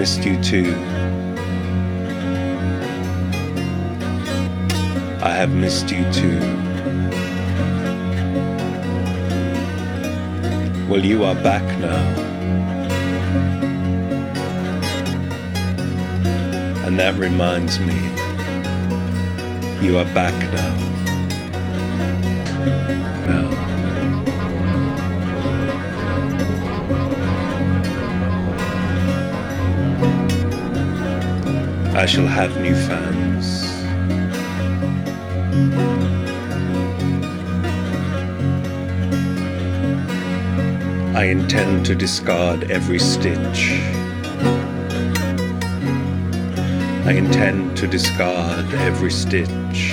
missed you too. I have missed you too. Well, you are back now. And that reminds me, you are back now. Now. I shall have new fans. I intend to discard every stitch. I intend to discard every stitch.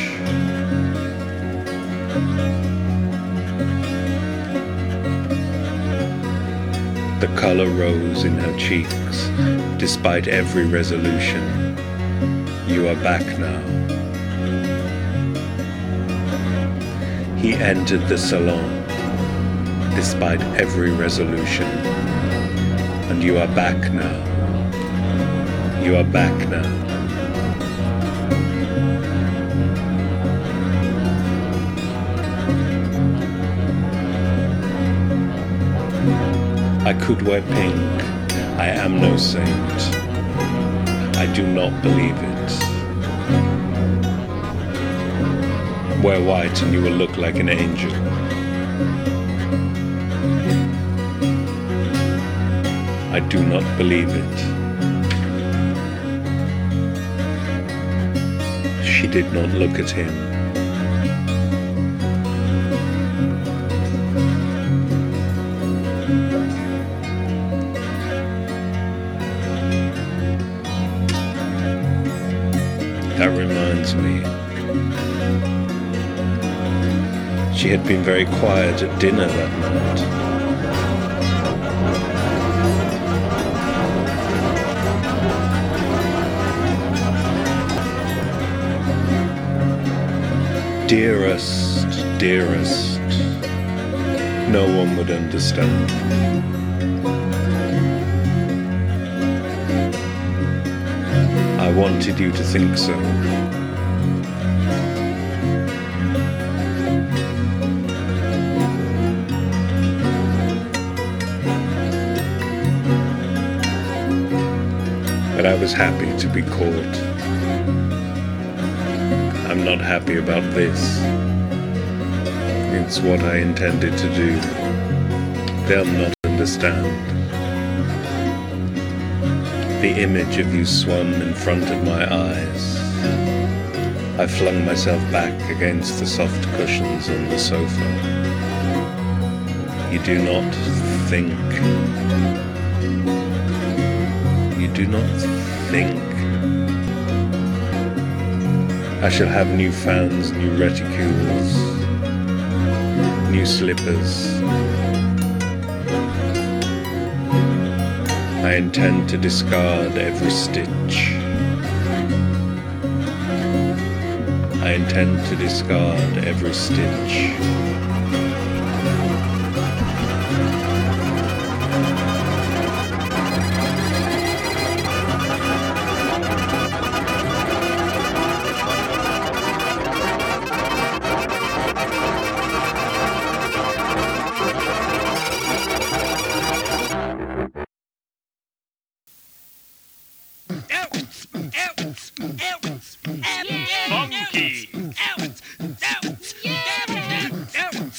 The color rose in her cheeks, despite every resolution. You are back now. He entered the salon, despite every resolution. And you are back now. You are back now. I could wear pink. I am no saint. I do not believe it. Wear white and you will look like an angel. I do not believe it. She did not look at him. That reminds me. She had been very quiet at dinner that night. Dearest, dearest, no one would understand. I wanted you to think so. But I was happy to be caught. I'm not happy about this. It's what I intended to do. They'll not understand. The image of you swung in front of my eyes. I flung myself back against the soft cushions on the sofa. You do not think. You do not think. I shall have new fans, new reticules, new slippers. I intend to discard every stitch. I intend to discard every stitch. Funky.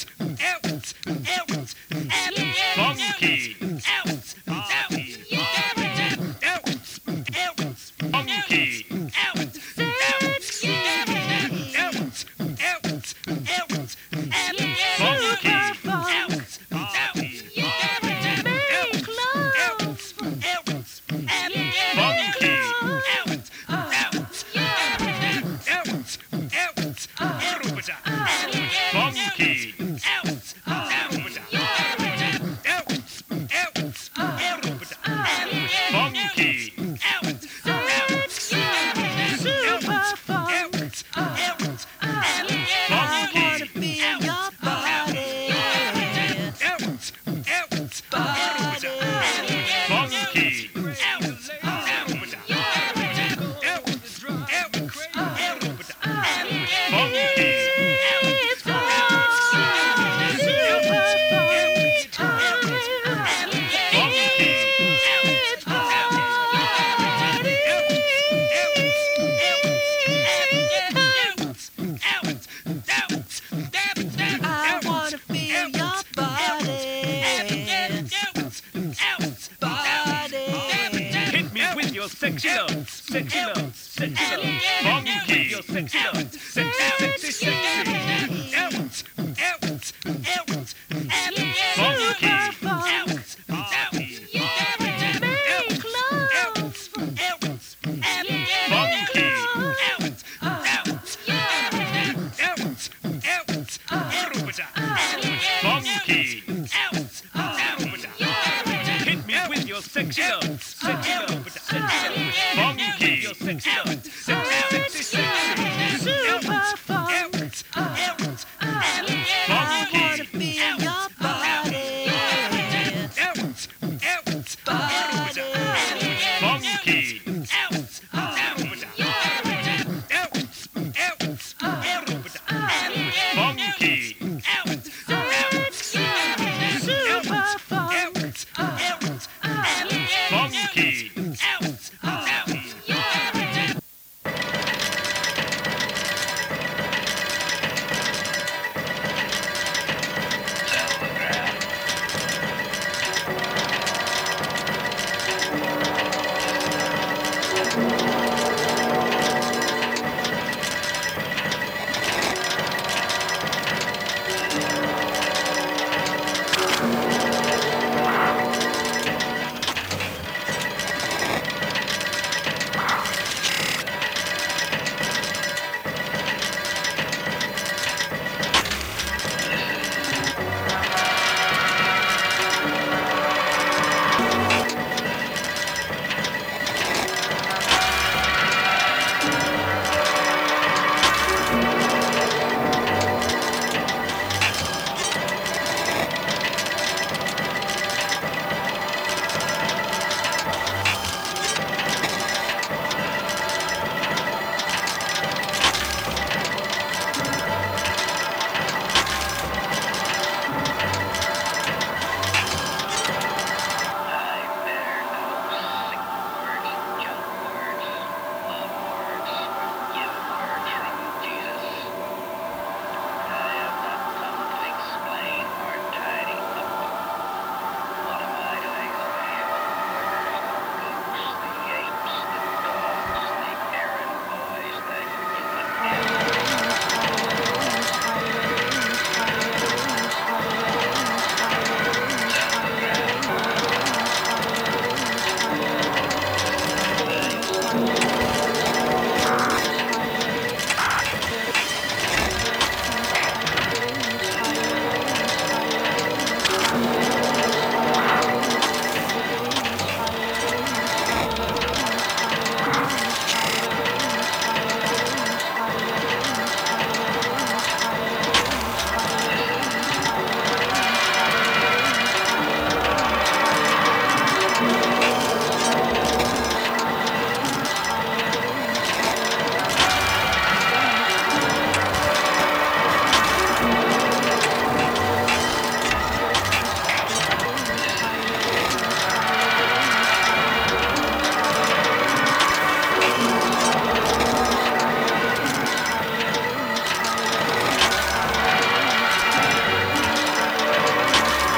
Sexy love, funky, your sexy love.